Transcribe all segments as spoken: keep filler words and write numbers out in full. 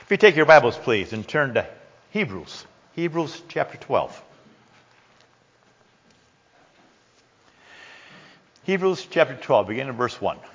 If you take your Bibles, please, and turn to Hebrews. Hebrews chapter twelve. Hebrews chapter twelve, beginning in verse one.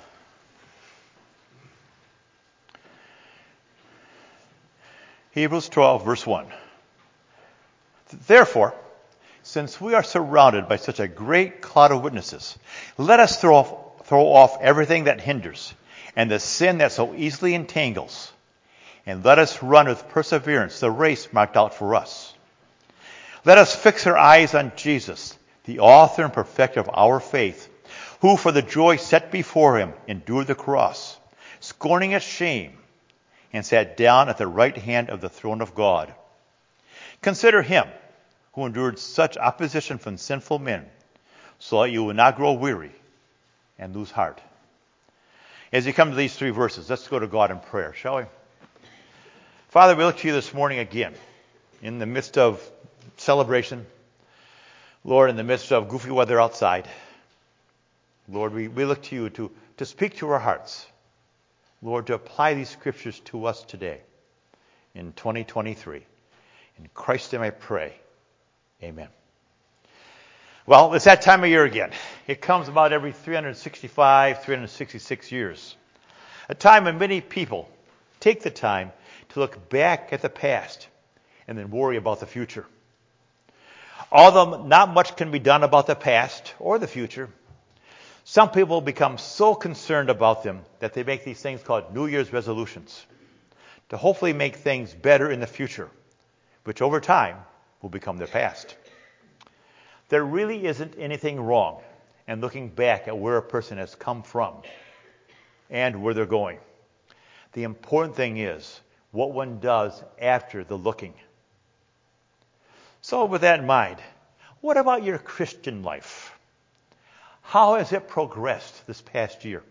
Hebrews twelve, verse one. Therefore, since we are surrounded by such a great cloud of witnesses, let us throw off, throw off everything that hinders and the sin that so easily entangles, and let us run with perseverance the race marked out for us. Let us fix our eyes on Jesus, the author and perfecter of our faith, who for the joy set before him endured the cross, scorning its shame, and sat down at the right hand of the throne of God. Consider him who endured such opposition from sinful men, so that you will not grow weary and lose heart. As you come to these three verses, let's go to God in prayer, shall we? Father, we look to you this morning again, in the midst of celebration. Lord, in the midst of goofy weather outside. Lord, we, we look to you to, to speak to our hearts. Lord, to apply these scriptures to us today in twenty twenty-three. In Christ's name I pray. Amen. Well, it's that time of year again. It comes about every three hundred sixty-five, three hundred sixty-six years. A time when many people take the time to look back at the past and then worry about the future. Although not much can be done about the past or the future, some people become so concerned about them that they make these things called New Year's resolutions to hopefully make things better in the future, which over time will become their past. There really isn't anything wrong in looking back at where a person has come from and where they're going. The important thing is what one does after the looking. So with that in mind, what about your Christian life? How has it progressed this past year?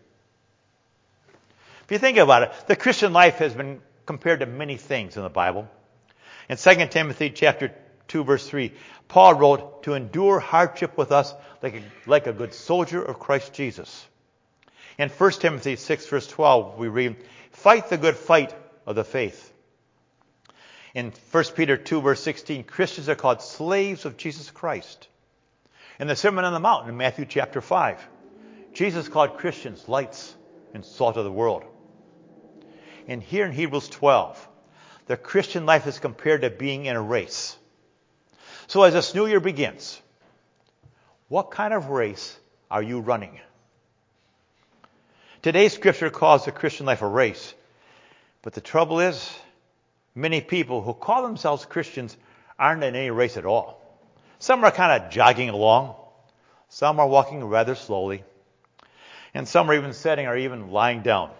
If you think about it, the Christian life has been compared to many things in the Bible. In Second Timothy chapter two, verse three, Paul wrote, to endure hardship with us like a, like a good soldier of Christ Jesus. In First Timothy six, verse twelve, we read, fight the good fight of the faith. In First Peter two, verse sixteen, Christians are called slaves of Jesus Christ. In the Sermon on the Mount in Matthew chapter five, Jesus called Christians lights and salt of the world. And here in Hebrews twelve, the Christian life is compared to being in a race. So as this new year begins, what kind of race are you running? Today's scripture calls the Christian life a race. But the trouble is, many people who call themselves Christians aren't in any race at all. Some are kind of jogging along. Some are walking rather slowly. And some are even sitting or even lying down.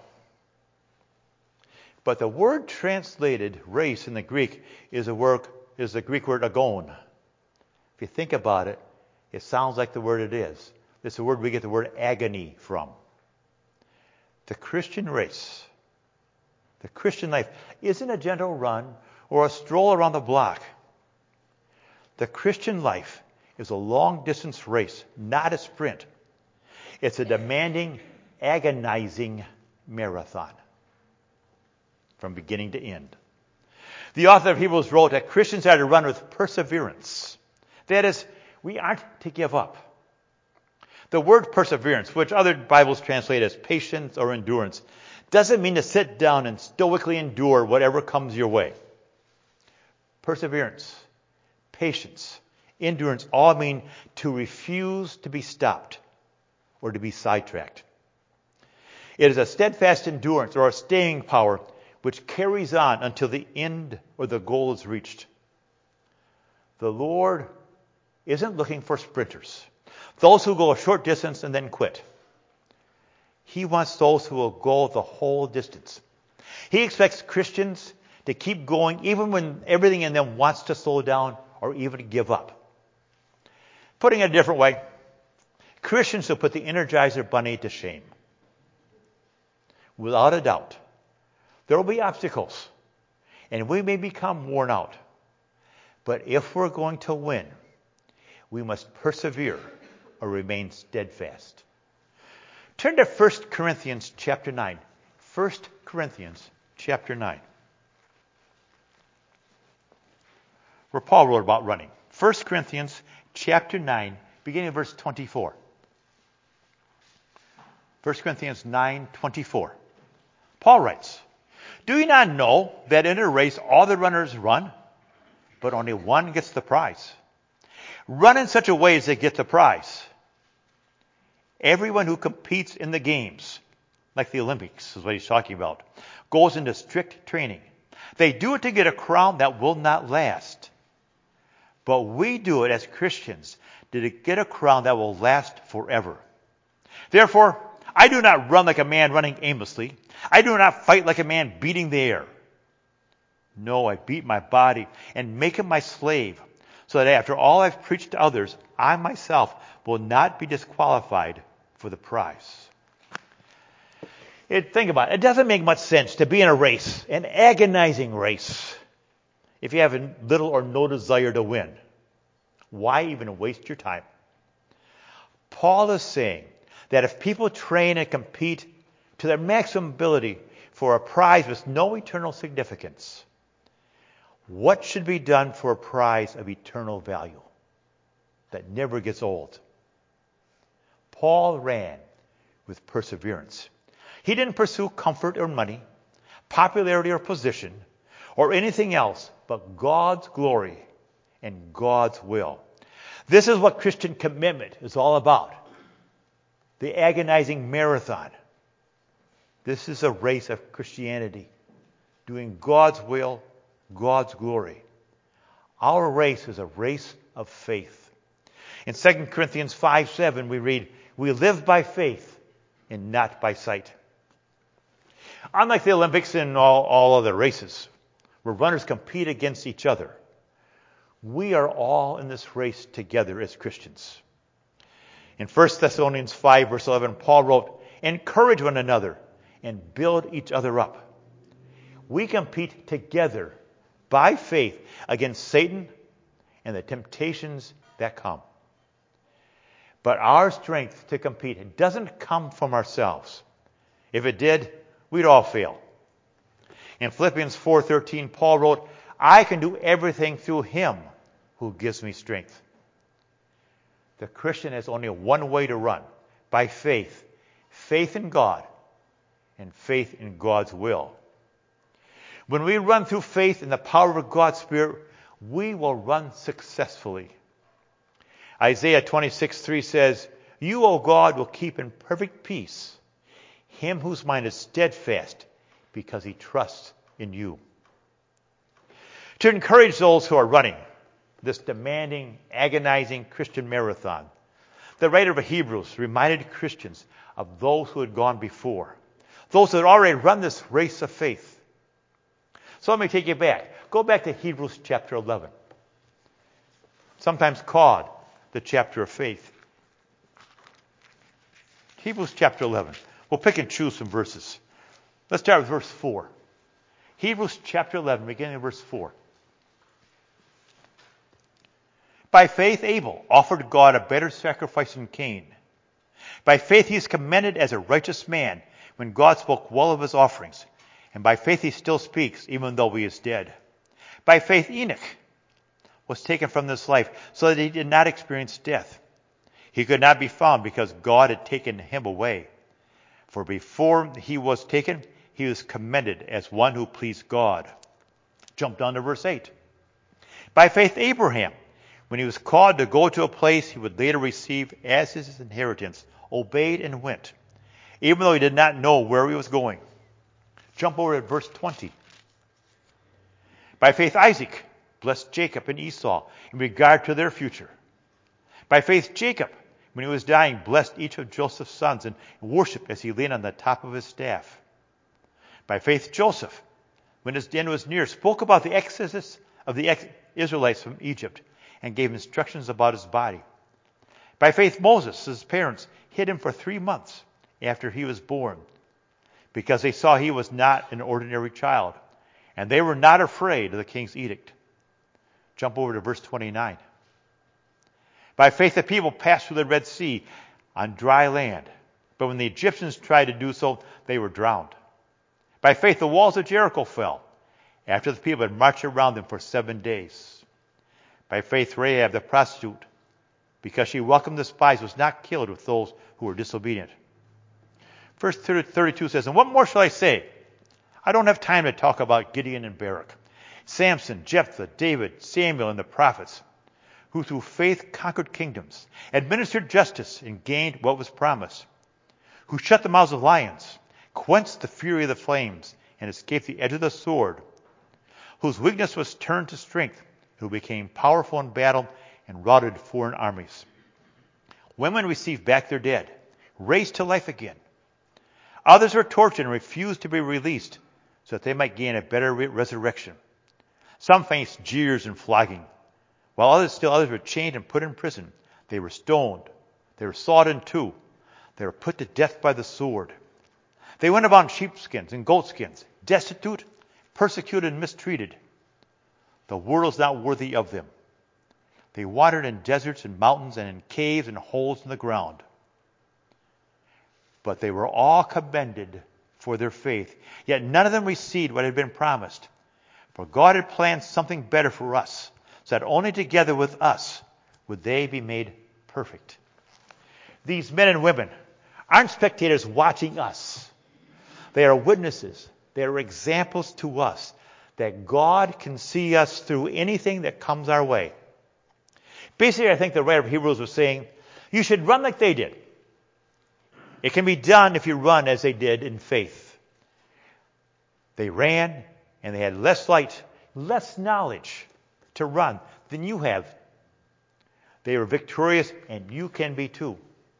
But the word translated race in the Greek is, a word, is the Greek word agon. If you think about it, it sounds like the word it is. It's the word we get the word agony from. The Christian race, the Christian life, isn't a gentle run or a stroll around the block. The Christian life is a long-distance race, not a sprint. It's a demanding, agonizing marathon from beginning to end. The author of Hebrews wrote that Christians are to run with perseverance. That is, we aren't to give up. The word perseverance, which other Bibles translate as patience or endurance, doesn't mean to sit down and stoically endure whatever comes your way. Perseverance, patience, endurance all mean to refuse to be stopped or to be sidetracked. It is a steadfast endurance or a staying power which carries on until the end or the goal is reached. The Lord isn't looking for sprinters, those who go a short distance and then quit. He wants those who will go the whole distance. He expects Christians to keep going even when everything in them wants to slow down or even give up. Putting it a different way, Christians will put the Energizer Bunny to shame. Without a doubt, there will be obstacles, and we may become worn out. But if we're going to win, we must persevere or remain steadfast. Turn to First Corinthians chapter nine. First Corinthians chapter nine. where Paul wrote about running. First Corinthians chapter nine, beginning of verse twenty-four. First Corinthians nine twenty-four. Paul writes, "Do you not know that in a race all the runners run, but only one gets the prize? Run in such a way as to get the prize. Everyone who competes in the games," like the Olympics is what he's talking about, "goes into strict training. They do it to get a crown that will not last. But we do it as Christians to get a crown that will last forever. Therefore, I do not run like a man running aimlessly. I do not fight like a man beating the air. No, I beat my body and make it my slave, so that after all I've preached to others, I myself will not be disqualified for the prize." It, think about it. It doesn't make much sense to be in a race, an agonizing race, if you have little or no desire to win. Why even waste your time? Paul is saying that if people train and compete to their maximum ability for a prize with no eternal significance, what should be done for a prize of eternal value that never gets old? Paul ran with perseverance. He didn't pursue comfort or money, popularity or position, or anything else but God's glory and God's will. This is what Christian commitment is all about. The agonizing marathon. This is a race of Christianity, doing God's will, God's glory. Our race is a race of faith. In Second Corinthians five seven, we read, "We live by faith and not by sight." Unlike the Olympics and all, all other races, where runners compete against each other, we are all in this race together as Christians. In First Thessalonians five, verse eleven, Paul wrote, "Encourage one another and build each other up." We compete together by faith against Satan and the temptations that come. But our strength to compete, it doesn't come from ourselves. If it did, we'd all fail. In Philippians four thirteen, Paul wrote, "I can do everything through him who gives me strength." The Christian has only one way to run, by faith. Faith in God and faith in God's will. When we run through faith in the power of God's Spirit, we will run successfully. Isaiah twenty-six three says, "You, O God, will keep in perfect peace him whose mind is steadfast because he trusts in you." To encourage those who are running this demanding, agonizing Christian marathon, the writer of Hebrews reminded Christians of those who had gone before, those who had already run this race of faith. So let me take you back. Go back to Hebrews chapter eleven, sometimes called the chapter of faith. Hebrews chapter eleven. We'll pick and choose some verses. Let's start with verse four. Hebrews chapter eleven, beginning of verse four. "By faith Abel offered God a better sacrifice than Cain. By faith he is commended as a righteous man when God spoke well of his offerings. And by faith he still speaks, even though he is dead. By faith Enoch was taken from this life so that he did not experience death. He could not be found because God had taken him away. For before he was taken, he was commended as one who pleased God." Jump down to verse eight. "By faith Abraham, when he was called to go to a place he would later receive as his inheritance, obeyed and went, even though he did not know where he was going." Jump over to verse twenty. "By faith Isaac blessed Jacob and Esau in regard to their future. By faith Jacob, when he was dying, blessed each of Joseph's sons and worshipped as he leaned on the top of his staff. By faith Joseph, when his end was near, spoke about the exodus of the Israelites from Egypt and gave instructions about his body. By faith Moses, his parents, hid him for three months after he was born, because they saw he was not an ordinary child, and they were not afraid of the king's edict." Jump over to verse twenty-nine. "By faith the people passed through the Red Sea on dry land, but when the Egyptians tried to do so, they were drowned. By faith the walls of Jericho fell, after the people had marched around them for seven days. By faith, Rahab the prostitute, because she welcomed the spies, was not killed with those who were disobedient. Verse thirty-two says, and what more shall I say? I don't have time to talk about Gideon and Barak, Samson, Jephthah, David, Samuel, and the prophets, who through faith conquered kingdoms, administered justice, and gained what was promised, who shut the mouths of lions, quenched the fury of the flames, and escaped the edge of the sword, whose weakness was turned to strength, who became powerful in battle and routed foreign armies. Women received back their dead, raised to life again. Others were tortured and refused to be released so that they might gain a better re- resurrection. Some faced jeers and flogging, while others, still others were chained and put in prison. They were stoned. They were sawed in two. They were put to death by the sword. They went about in sheepskins and goatskins, destitute, persecuted, and mistreated. The world is not worthy of them. They wandered in deserts and mountains and in caves and holes in the ground. But they were all commended for their faith. Yet none of them received what had been promised. For God had planned something better for us, so that only together with us would they be made perfect. These men and women aren't spectators watching us. They are witnesses. They are examples to us that God can see us through anything that comes our way. Basically, I think the writer of Hebrews was saying, you should run like they did. It can be done if you run as they did in faith. They ran, and they had less light, less knowledge to run than you have. They were victorious, and you can be too.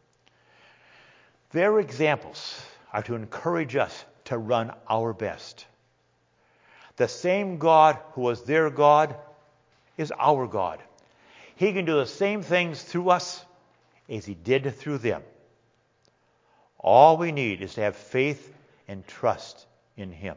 Their examples are to encourage us to run our best. The same God who was their God is our God. He can do the same things through us as he did through them. All we need is to have faith and trust in him.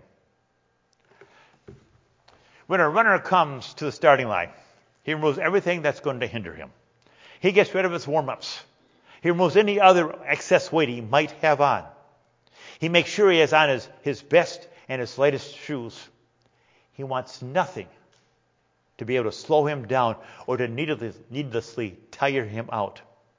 When a runner comes to the starting line, he removes everything that's going to hinder him. He gets rid of his warm-ups. He removes any other excess weight he might have on. He makes sure he has on his, his best and his lightest shoes. He wants nothing to be able to slow him down or to needlessly, needlessly tire him out.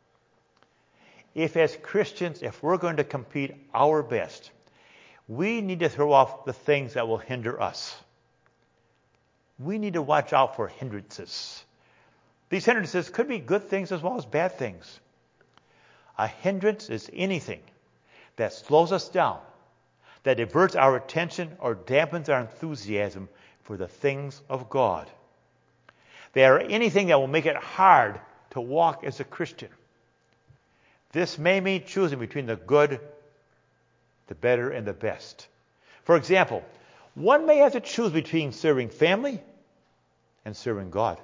If as Christians, if we're going to compete our best, we need to throw off the things that will hinder us. We need to watch out for hindrances. These hindrances could be good things as well as bad things. A hindrance is anything that slows us down, that diverts our attention or dampens our enthusiasm for the things of God. They are anything that will make it hard to walk as a Christian. This may mean choosing between the good, the better, and the best. For example, one may have to choose between serving family and serving God.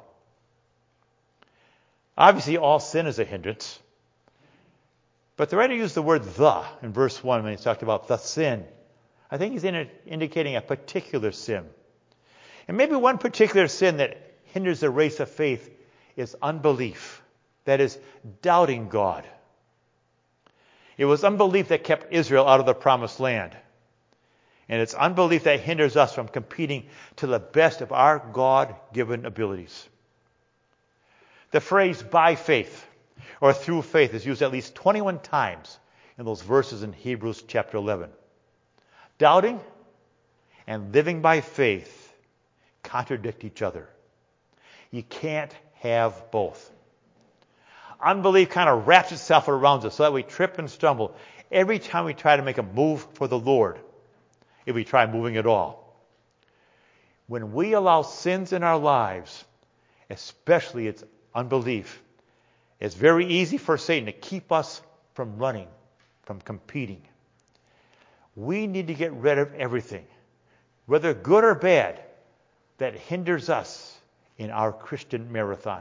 Obviously, all sin is a hindrance. But the writer used the word the in verse one when he talked about the sin. I think he's in indicating a particular sin. And maybe one particular sin that hinders the race of faith is unbelief. That is, doubting God. It was unbelief that kept Israel out of the promised land. And it's unbelief that hinders us from competing to the best of our God-given abilities. The phrase by faith or through faith is used at least twenty-one times in those verses in Hebrews chapter eleven. Doubting and living by faith contradict each other. You can't have both. Unbelief kind of wraps itself around us so that we trip and stumble every time we try to make a move for the Lord, if we try moving at all. When we allow sins in our lives, especially its unbelief, it's very easy for Satan to keep us from running, from competing. We need to get rid of everything, whether good or bad, that hinders us in our Christian marathon.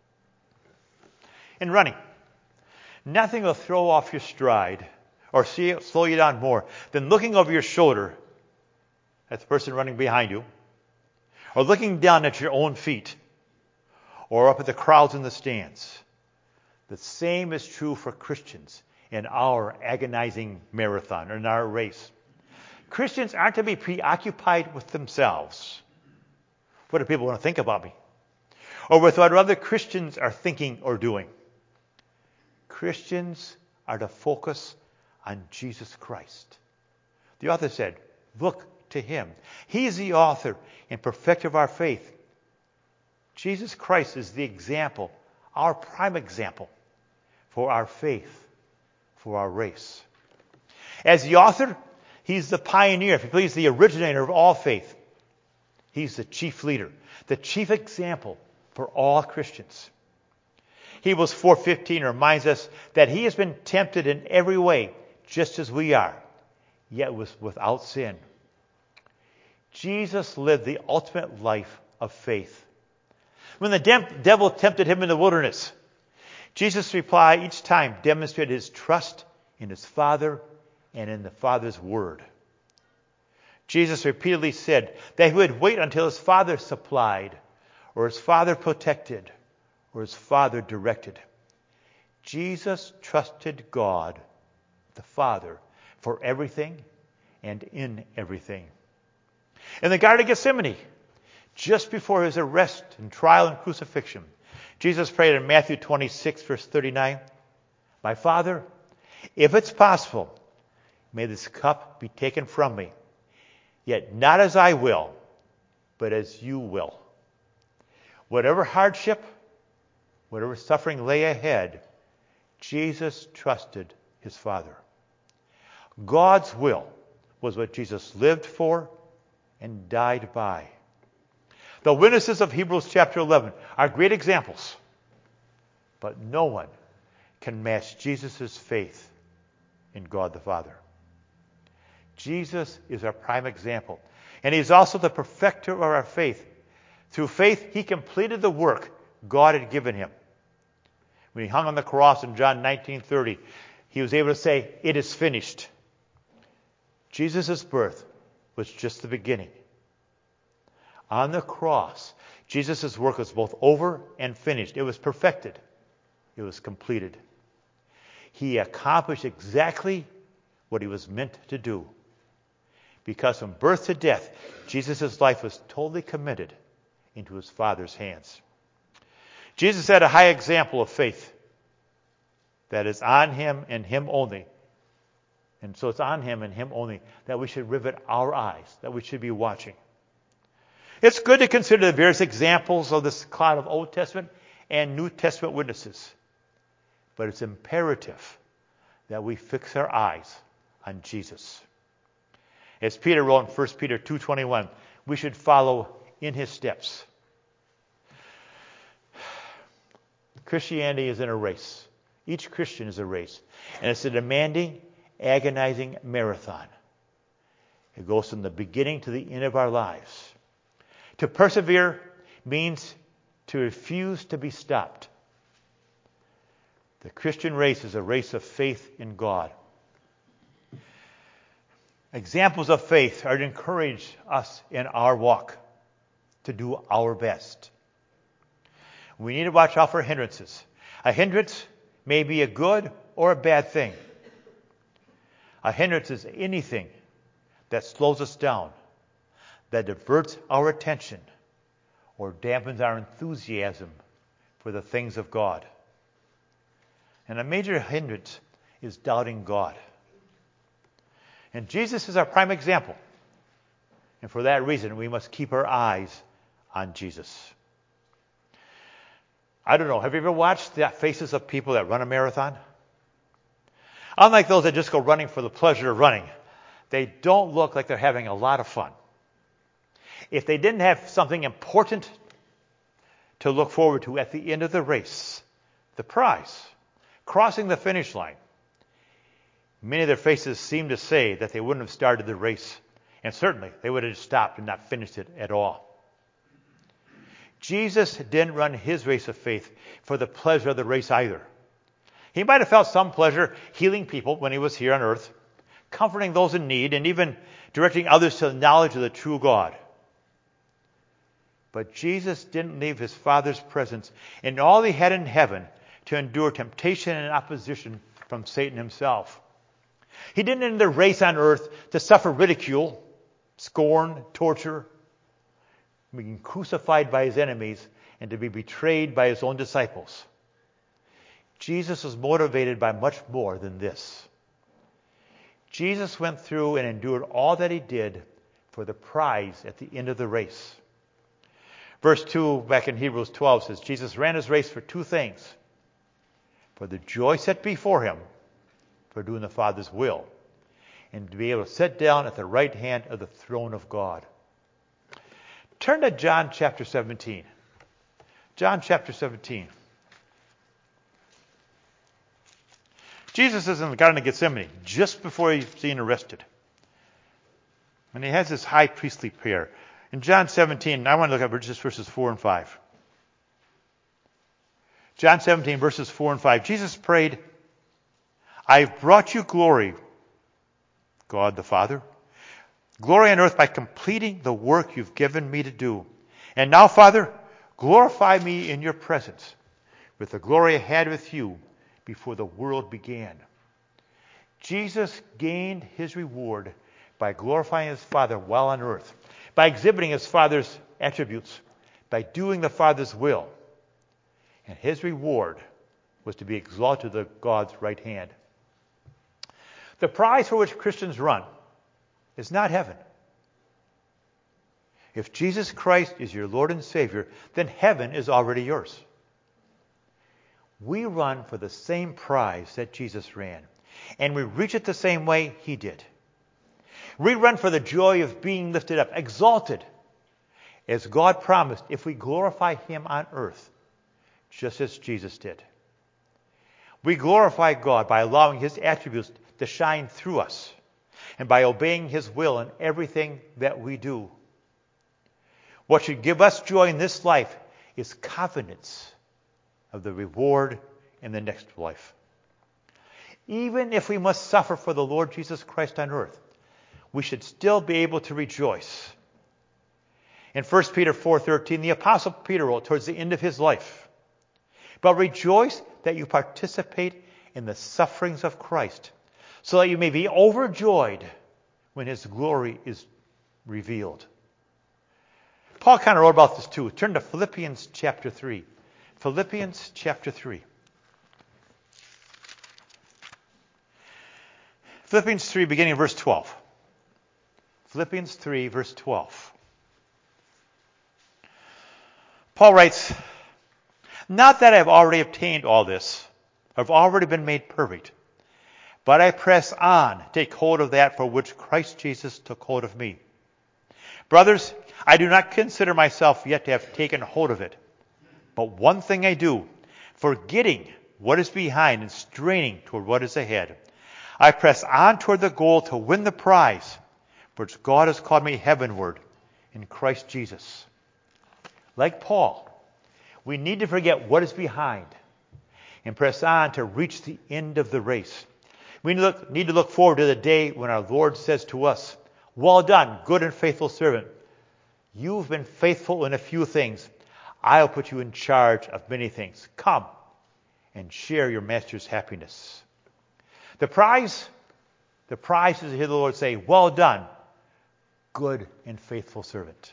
In running, nothing will throw off your stride or see, slow you down more than looking over your shoulder at the person running behind you, or looking down at your own feet, or up at the crowds in the stands. The same is true for Christians in our agonizing marathon, or in our race. Christians aren't to be preoccupied with themselves. What do people want to think about me? or with what other Christians are thinking or doing. Christians are to focus on Jesus Christ. The author said, look to him. He is the author and perfecter of our faith. Jesus Christ is the example, our prime example for our faith, for our race. As the author, he's the pioneer, if you please, the originator of all faith. He's the chief leader, the chief example for all Christians. Hebrews four fifteen reminds us that he has been tempted in every way, just as we are, yet was without sin. Jesus lived the ultimate life of faith. When the de- devil tempted him in the wilderness, Jesus' reply each time demonstrated his trust in his Father and in the Father's word. Jesus repeatedly said that he would wait until his Father supplied, or his Father protected, or his Father directed. Jesus trusted God, the Father, for everything and in everything. In the Garden of Gethsemane, just before his arrest and trial and crucifixion, Jesus prayed in Matthew twenty-six, verse thirty-nine, "My Father, if it's possible, may this cup be taken from me, yet not as I will, but as you will." Whatever hardship, whatever suffering lay ahead, Jesus trusted his Father. God's will was what Jesus lived for and died by. The witnesses of Hebrews chapter eleven are great examples, but no one can match Jesus' faith in God the Father. Jesus is our prime example, and he's also the perfecter of our faith. Through faith, he completed the work God had given him. When he hung on the cross in John nineteen thirty, he was able to say, "It is finished." Jesus' birth was just the beginning. On the cross, Jesus' work was both over and finished. It was perfected. It was completed. He accomplished exactly what he was meant to do. Because from birth to death, Jesus' life was totally committed into his Father's hands. Jesus had a high example of faith that is on him and him only. And so it's on him and him only that we should rivet our eyes, that we should be watching. It's good to consider the various examples of this cloud of Old Testament and New Testament witnesses. But it's imperative that we fix our eyes on Jesus. As Peter wrote in First Peter two twenty-one, we should follow in his steps. Christianity is in a race. Each Christian is a race. And it's a demanding, agonizing marathon. It goes from the beginning to the end of our lives. To persevere means to refuse to be stopped. The Christian race is a race of faith in God. Examples of faith are to encourage us in our walk to do our best. We need to watch out for hindrances. A hindrance may be a good or a bad thing. A hindrance is anything that slows us down, that diverts our attention, or dampens our enthusiasm for the things of God. And a major hindrance is doubting God. And Jesus is our prime example. And for that reason, we must keep our eyes on Jesus. I don't know, have you ever watched the faces of people that run a marathon? Unlike those that just go running for the pleasure of running, they don't look like they're having a lot of fun. If they didn't have something important to look forward to at the end of the race, the prize, crossing the finish line, many of their faces seem to say that they wouldn't have started the race, and certainly they would have stopped and not finished it at all. Jesus didn't run his race of faith for the pleasure of the race either. He might have felt some pleasure healing people when he was here on earth, comforting those in need, and even directing others to the knowledge of the true God. But Jesus didn't leave his Father's presence and all he had in heaven to endure temptation and opposition from Satan himself. He didn't end the race on earth to suffer ridicule, scorn, torture, being crucified by his enemies, and to be betrayed by his own disciples. Jesus was motivated by much more than this. Jesus went through and endured all that he did for the prize at the end of the race. Verse two back in Hebrews twelve says, Jesus ran his race for two things. For the joy set before him, for doing the Father's will, and to be able to sit down at the right hand of the throne of God. Turn to John chapter seventeen. John chapter seventeen. Jesus is in the Garden of Gethsemane just before he's being arrested. And he has this high priestly prayer. In John seventeen, I want to look at just verses four and five. John seventeen, verses four and five. Jesus prayed, I have brought you glory, God the Father. Glory on earth by completing the work you've given me to do. And now, Father, glorify me in your presence with the glory I had with you before the world began. Jesus gained his reward by glorifying his Father while on earth, by exhibiting his Father's attributes, by doing the Father's will. And his reward was to be exalted to God's right hand. The prize for which Christians run is not heaven. If Jesus Christ is your Lord and Savior, then heaven is already yours. We run for the same prize that Jesus ran, and we reach it the same way he did. We run for the joy of being lifted up, exalted, as God promised if we glorify him on earth, just as Jesus did. We glorify God by allowing his attributes to shine through us and by obeying his will in everything that we do. What should give us joy in this life is confidence of the reward in the next life. Even if we must suffer for the Lord Jesus Christ on earth, we should still be able to rejoice. In First Peter four thirteen, the Apostle Peter wrote towards the end of his life, but rejoice that you participate in the sufferings of Christ, so that you may be overjoyed when his glory is revealed. Paul kind of wrote about this too. Turn to Philippians chapter three. Philippians chapter three. Philippians three, beginning of verse twelve. Philippians three, verse twelve. Paul writes, not that I have already obtained all this, or have already been made perfect, but I press on, take hold of that for which Christ Jesus took hold of me. Brothers, I do not consider myself yet to have taken hold of it. But one thing I do, forgetting what is behind and straining toward what is ahead, I press on toward the goal to win the prize, for which God has called me heavenward in Christ Jesus. Like Paul, we need to forget what is behind and press on to reach the end of the race. We look, need to look forward to the day when our Lord says to us, well done, good and faithful servant. You've been faithful in a few things. I'll put you in charge of many things. Come and share your master's happiness. The prize, the prize is to hear the Lord say, well done, good and faithful servant.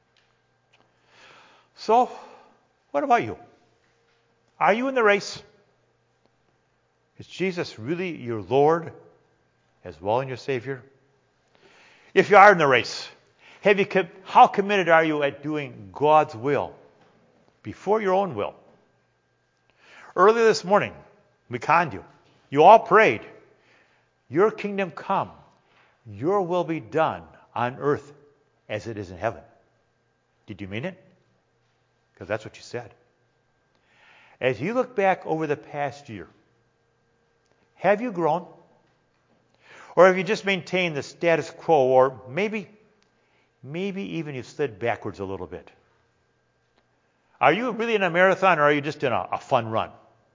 So, what about you? Are you in the race? Is Jesus really your Lord as well as your Savior? If you are in the race, have you, how committed are you at doing God's will before your own will? Earlier this morning, we conned you. You all prayed, your kingdom come, your will be done on earth as it is in heaven. Did you mean it? Because that's what you said. As you look back over the past year, have you grown? Or have you just maintained the status quo? Or maybe, maybe even you've slid backwards a little bit. Are you really in a marathon, or are you just in a, a fun run?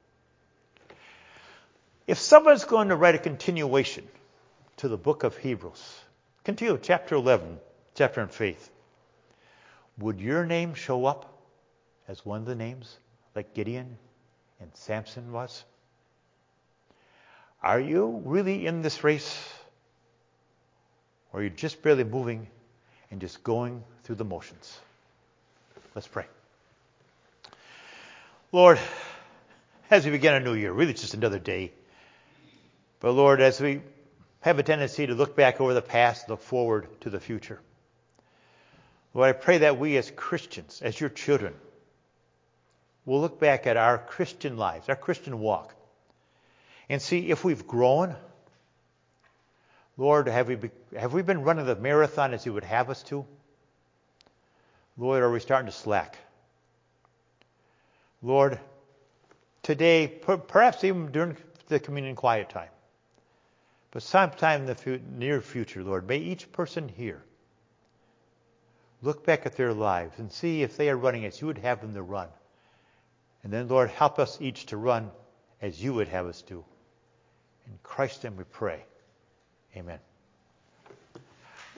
If someone's going to write a continuation to the book of Hebrews, continue chapter eleven, chapter on faith, would your name show up as one of the names, like Gideon and Samson was? Are you really in this race? Or are you just barely moving and just going through the motions? Let's pray. Lord, as we begin a new year, really it's just another day. But Lord, as we have a tendency to look back over the past, look forward to the future. Lord, I pray that we as Christians, as your children, will look back at our Christian lives, our Christian walk, and see if we've grown. Lord, have we, be, have we been running the marathon as you would have us to? Lord, are we starting to slack? Lord, today, perhaps even during the communion quiet time, but sometime in the near future, Lord, may each person here look back at their lives and see if they are running as you would have them to run. And then, Lord, help us each to run as you would have us do. In Christ's name we pray. Amen.